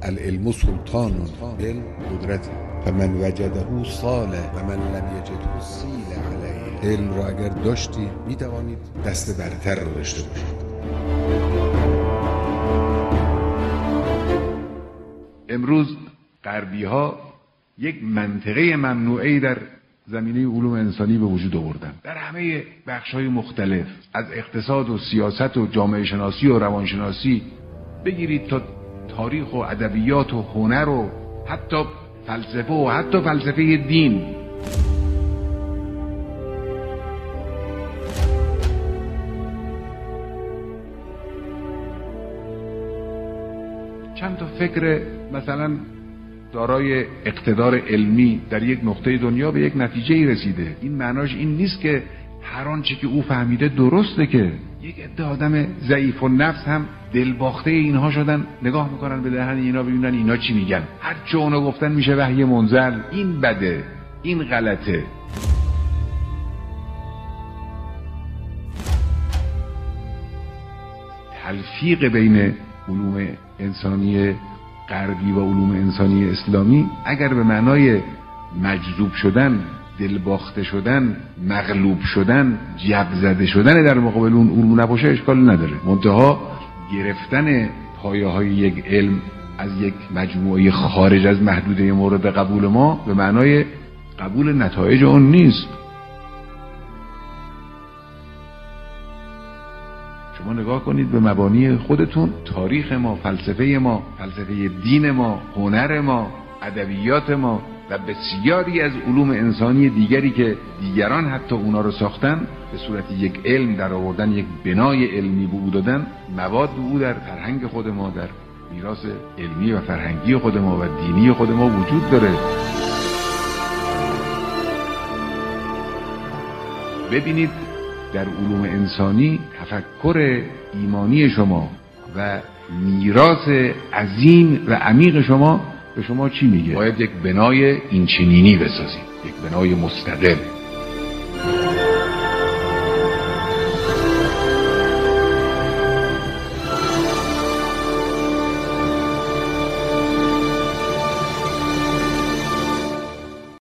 العلم سلطان، علم قدرت، فمن وجده صالح و من لم یجده سیل علیه. علم را اگر داشتی میتوانید دست برتر رو داشته باشید. امروز غربی ها یک منطقه ممنوعه‌ای در زمینه علوم انسانی به وجود آوردن در همه بخش‌های مختلف، از اقتصاد و سیاست و جامعه شناسی و روانشناسی بگیرید تا تاریخ و ادبیات و هنر و حتی فلسفه و حتی فلسفه دین. چند تا فکر مثلا دارای اقتدار علمی در یک نقطه دنیا به یک نتیجه‌ای رسیده، این معناش این نیست که هر آنچه که او فهمیده درسته، که یک عده آدم ضعیف النفس هم دلباخته اینها شدن، نگاه میکنن به دهن اینا ببینن اینا چی میگن، هر چه اونا گفتن میشه وحی منزل. این بده، این غلطه. تلفیق بین علوم انسانی غربی و علوم انسانی اسلامی اگر به معنای مجذوب شدن، دلباخته شدن، مغلوب شدن، جب زده شدن در مقابل اون علوم نباشه اشکال نداره. منتها گرفتن پایه‌های یک علم از یک مجموعه خارج از محدوده مورد قبول ما به معنای قبول نتایج اون نیست. شما نگاه کنید به مبانی خودتون، تاریخ ما، فلسفه ما، فلسفه دین ما، هنر ما، ادبیات ما و بسیاری از علوم انسانی دیگری که دیگران حتی اونا رو ساختن، به صورت یک علم در آوردن، یک بنای علمی به او دادن. مواد او در فرهنگ خود ما، در میراث علمی و فرهنگی خود ما و دینی خود ما وجود داره. ببینید در علوم انسانی تفکر ایمانی شما و میراث عظیم و عمیق شما به شما چی میگه؟ باید یک بنای اینچنینی بسازید، یک بنای مستقل.